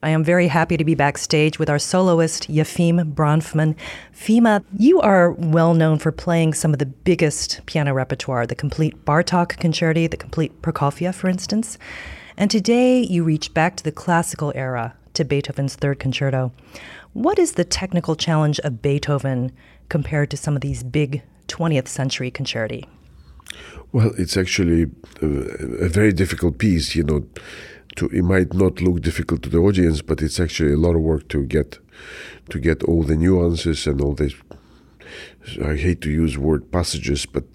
I am very happy to be backstage with our soloist, Yefim Bronfman. Fima, you are well known for playing some of the biggest piano repertoire, the complete Bartók Concerti, the complete Prokofiev, for instance. And today you reach back to the classical era, to Beethoven's Third Concerto. What is the technical challenge of Beethoven compared to some of these big 20th century concerti? Well, it's actually a very difficult piece, It might not look difficult to the audience, but it's actually a lot of work to get all the nuances and all this. I hate to use word passages, but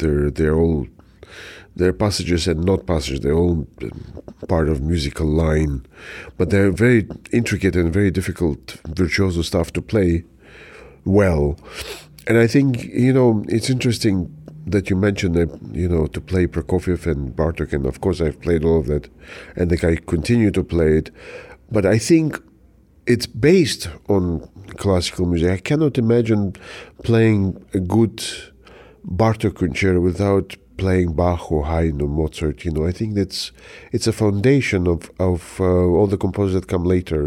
they're passages and not passages. They're all part of musical line, but they're very intricate and very difficult virtuoso stuff to play well. And I think it's interesting that you mentioned that, to play Prokofiev and Bartók, and of course I've played all of that, and I continue to play it. But I think it's based on classical music. I cannot imagine playing a good Bartók concerto without playing Bach or Haydn or Mozart. I think it's a foundation of all the composers that come later,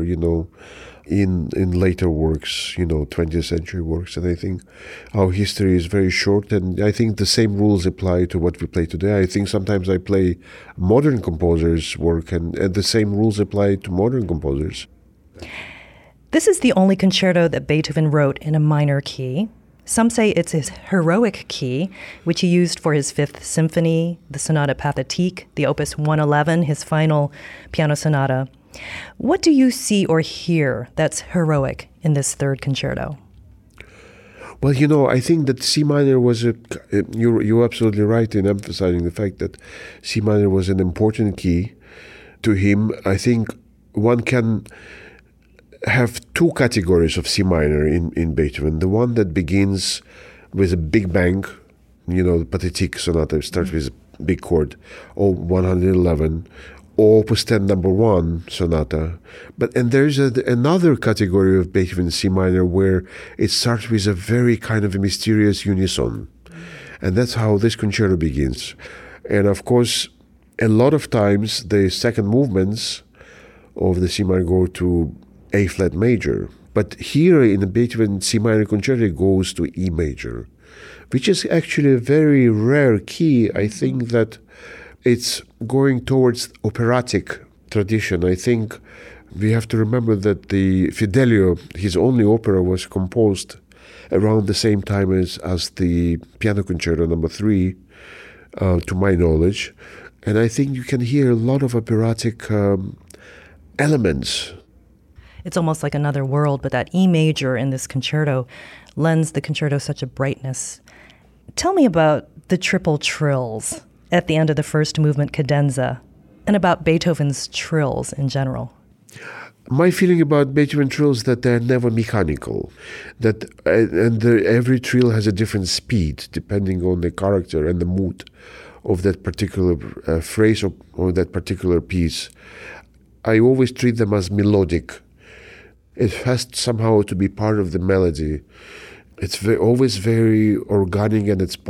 in later works, 20th century works. And I think our history is very short, and I think the same rules apply to what we play today. I think sometimes I play modern composers' work, and the same rules apply to modern composers. This is the only concerto that Beethoven wrote in a minor key. Some say it's his heroic key, which he used for his Fifth Symphony, the Sonata Pathétique, the Opus 111, his final piano sonata. What do you see or hear that's heroic in this Third Concerto? Well, I think that C minor was you're absolutely right in emphasizing the fact that C minor was an important key to him. I think one can have two categories of C minor in Beethoven. The one that begins with a big bang, the Pathétique sonata starts with a big chord, or 111, or Opus 10 number 1 sonata. And there's another category of Beethoven C minor where it starts with a very kind of a mysterious unison. And that's how this concerto begins. And of course, a lot of times the second movements of the C minor go to A flat major. But here in the Beethoven C minor concerto it goes to E major, which is actually a very rare key. I think that it's going towards operatic tradition. I think we have to remember that the Fidelio, his only opera, was composed around the same time as the Piano Concerto No. 3, to my knowledge. And I think you can hear a lot of operatic elements. It's almost like another world, but that E major in this concerto lends the concerto such a brightness. Tell me about the triple trills at the end of the first movement, cadenza, and about Beethoven's trills in general. My feeling about Beethoven trills is that they're never mechanical, every trill has a different speed depending on the character and the mood of that particular phrase or that particular piece. I always treat them as melodic. It has somehow to be part of the melody. It's always very organic, and it's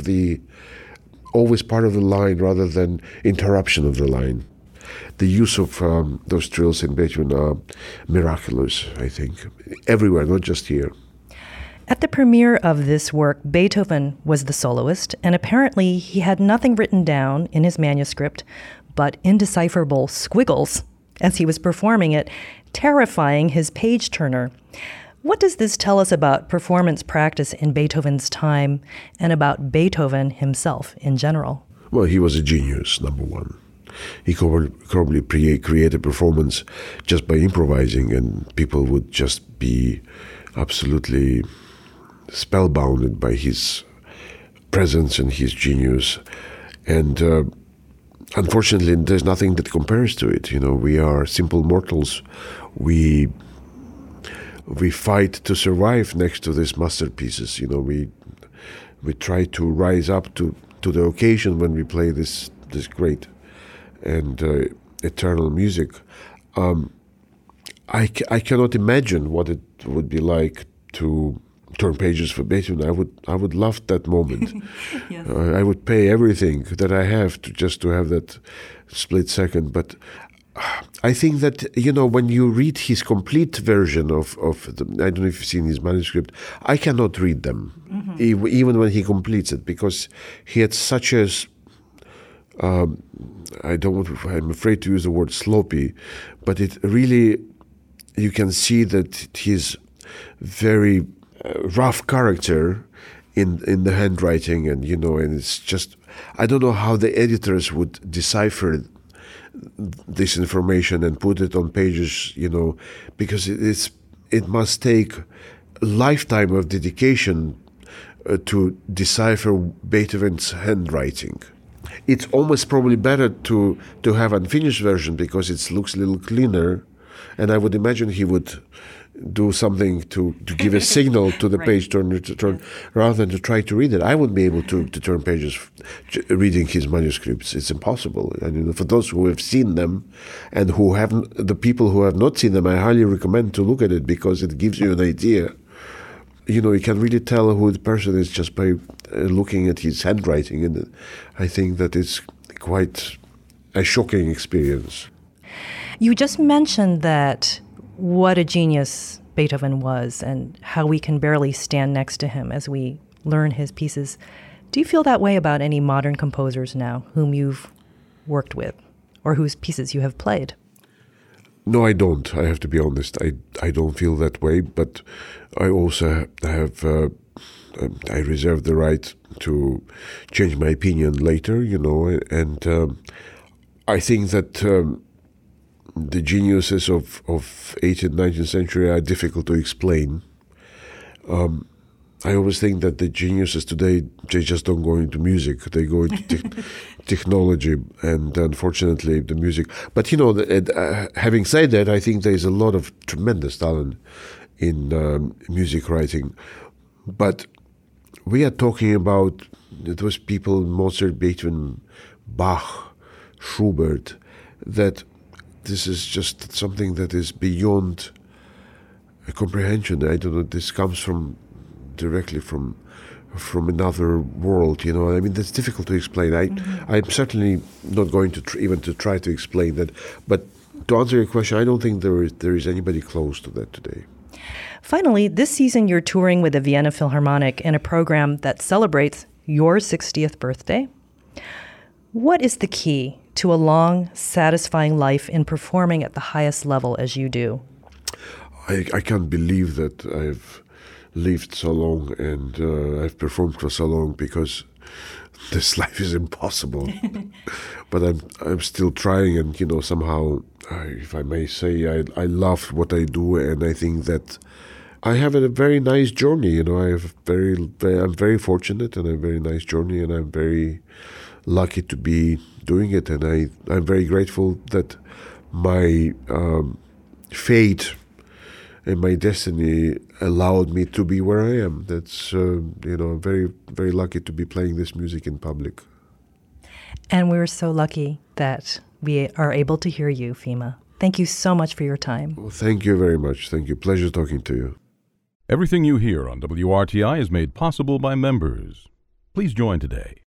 always part of the line rather than interruption of the line. The use of those trills in Beethoven are miraculous, I think, everywhere, not just here. At the premiere of this work, Beethoven was the soloist, and apparently he had nothing written down in his manuscript but indecipherable squiggles as he was performing it, terrifying his page-turner. What does this tell us about performance practice in Beethoven's time and about Beethoven himself in general? Well, he was a genius, number one. He could probably create a performance just by improvising, and people would just be absolutely spellbounded by his presence and his genius. And unfortunately, there's nothing that compares to it. We are simple mortals. We fight to survive next to these masterpieces. We try to rise up to the occasion when we play this great and eternal music. I cannot imagine what it would be like to turn pages for Beethoven. I would love that moment. Yes. I would pay everything that I have to have that split second. But I think that, when you read his complete version of the, I don't know if you've seen his manuscript, I cannot read them, even when he completes it, because he had such a, I'm afraid to use the word sloppy, but it really, you can see that he's very rough character in the handwriting, and it's just, I don't know how the editors would decipher this information and put it on pages, because it must take a lifetime of dedication to decipher Beethoven's handwriting. It's almost probably better to have unfinished version, because it looks a little cleaner, and I would imagine he would do something to give a signal to the Right. page turn, rather than to try to read it. I wouldn't be able to turn pages reading his manuscripts. It's impossible. And for those who have seen them, and the people who have not seen them, I highly recommend to look at it, because it gives you an idea. You can really tell who the person is just by looking at his handwriting, and I think that it's quite a shocking experience. You just mentioned that what a genius Beethoven was, and how we can barely stand next to him as we learn his pieces. Do you feel that way about any modern composers now whom you've worked with, or whose pieces you have played? No, I don't. I have to be honest. I don't feel that way, but I also have, I reserve the right to change my opinion later, and I think that the geniuses of 18th, 19th century are difficult to explain. I always think that the geniuses today, they just don't go into music. They go into technology, and unfortunately the music. But having said that, I think there is a lot of tremendous talent in music writing. But we are talking about those people, Mozart, Beethoven, Bach, Schubert, that this is just something that is beyond comprehension. I don't know, this comes directly from another world, I mean, that's difficult to explain. I'm certainly not going to even try to explain that. But to answer your question, I don't think there is anybody close to that today. Finally, this season you're touring with the Vienna Philharmonic in a program that celebrates your 60th birthday. What is the key to a long, satisfying life in performing at the highest level as you do? I can't believe that I've lived so long and I've performed for so long, because this life is impossible. But I'm still trying, and somehow, if I may say, I love what I do, and I think that I have a very nice journey. I'm very fortunate, and a very nice journey, and I'm very lucky to be doing it, and I'm very grateful that my fate and my destiny allowed me to be where I am. That's I'm very, very lucky to be playing this music in public. And we're so lucky that we are able to hear you, Fima. Thank you so much for your time. Well, thank you very much. Thank you. Pleasure talking to you. Everything you hear on WRTI is made possible by members. Please join today